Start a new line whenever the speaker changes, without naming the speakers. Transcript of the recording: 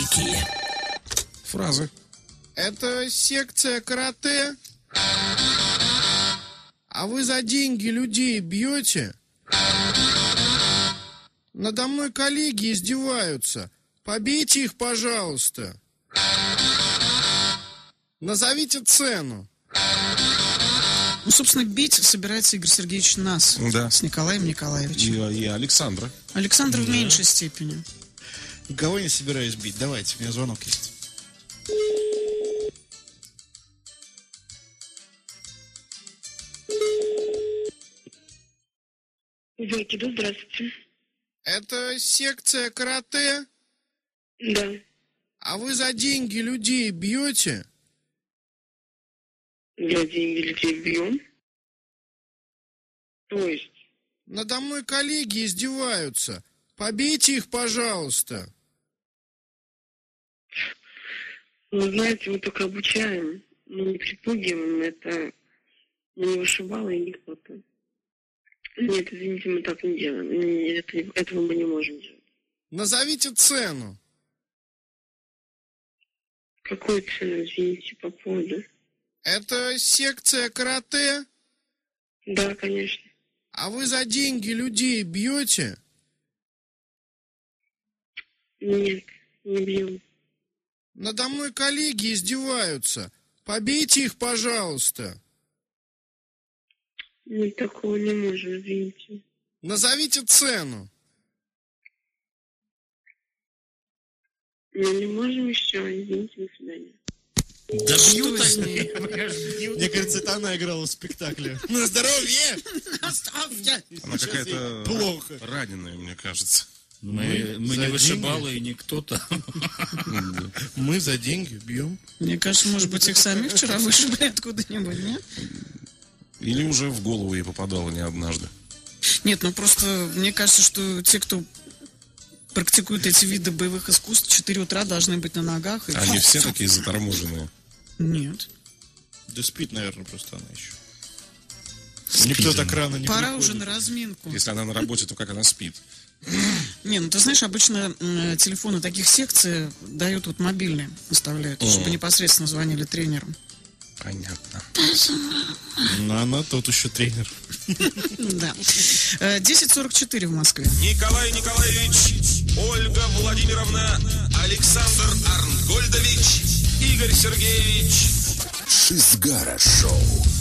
Великие фразы.
Это секция карате? А вы за деньги людей бьете? Надо мной коллеги издеваются. Побейте их, пожалуйста. Назовите цену.
Ну, собственно, бить собирается Игорь Сергеевич нас,
Да.
с Николаем Николаевичем.
И Александра.
Александр в меньшей степени.
Никого не собираюсь бить. Давайте, у меня звонок есть.
Выкиду, здравствуйте.
Это секция карате?
Да.
А вы за деньги людей бьете?
За деньги людей бьем. То есть?
Надо мной коллеги издеваются. Побейте их, пожалуйста.
Ну, знаете, мы только обучаем, но не припугиваем. Это не вышибало и никто-то. Нет, извините, мы так не делаем. Этого мы не можем делать.
Назовите цену.
Какую цену, извините, по поводу?
Это секция карате?
Да, конечно.
А вы за деньги людей бьете?
Нет, не бьем.
Надо мной коллеги издеваются. Побейте их, пожалуйста.
Мы такого не можем, извините.
Назовите цену.
Мы не можем еще, извините, до свидания.
Да бьют они.
Мне кажется, это она играла в спектакле.
На здоровье!
Она какая-то
плохо.
раненая, мне кажется.
Мы не вышибалы и не кто-то.
Мы за деньги бьем.
Мне кажется, может быть, их сами вчера вышибли откуда-нибудь, нет?
Или уже в голову ей попадало не однажды.
Нет, ну просто мне кажется, что те, кто практикуют эти виды боевых искусств, в 4 утра должны быть на ногах. И...
Они все такие заторможенные.
Нет.
Да спит, наверное, просто она еще. Никто так рано не
Пора
приходит.
уже на разминку.
Если она на работе, то как она спит?
Не, ну ты знаешь, обычно телефоны таких секций дают вот мобильные, оставляют, чтобы непосредственно звонили тренерам.
Понятно.
Но она тот еще тренер.
Да. 10:44 в Москве.
Николай Николаевич, Ольга Владимировна, Александр Арнгольдович, Игорь Сергеевич.
Шизгара шоу.